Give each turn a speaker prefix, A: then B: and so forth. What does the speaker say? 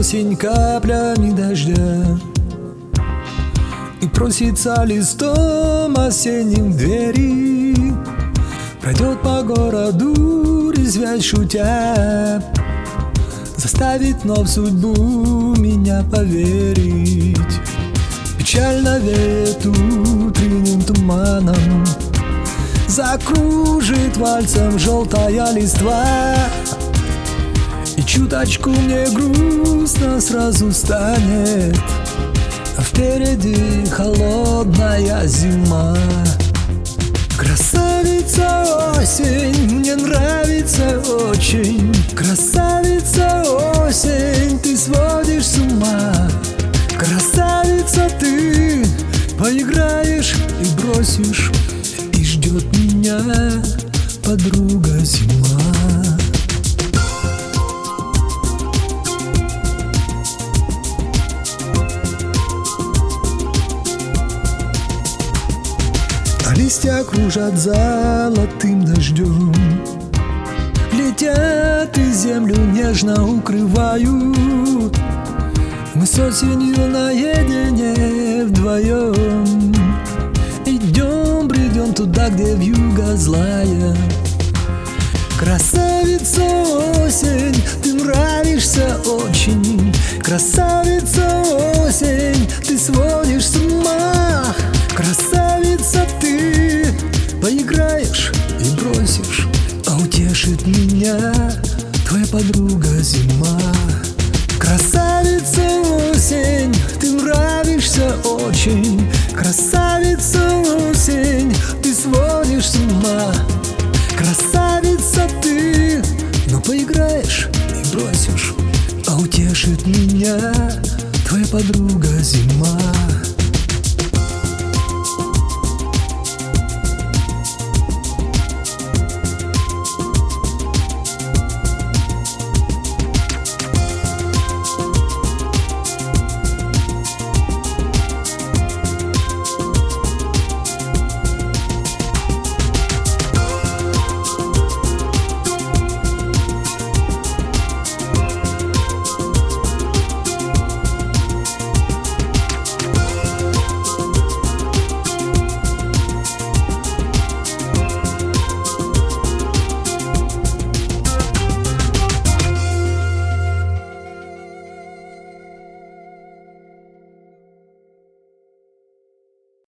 A: осень каплями дождя, и просится листом осенним в двери. Пройдет по городу, резвясь шутя, заставит вновь судьбу меня поверить. Печально веет утренним туманом, закружит вальсом желтая листва, и чуточку мне грустно сразу станет, а впереди холодная зима. Красавица осень, мне нравится очень. Красавица осень, ты сводишь с ума. Красавица ты, поиграешь и бросишь, и ждет меня подруга зима. Листья кружат золотым дождем, летят и землю нежно укрывают. Мы с осенью наедине вдвоем идем, бредем туда, где вьюга злая. Красавица осень, ты нравишься очень. Красавица осень, ты сводишь с ума.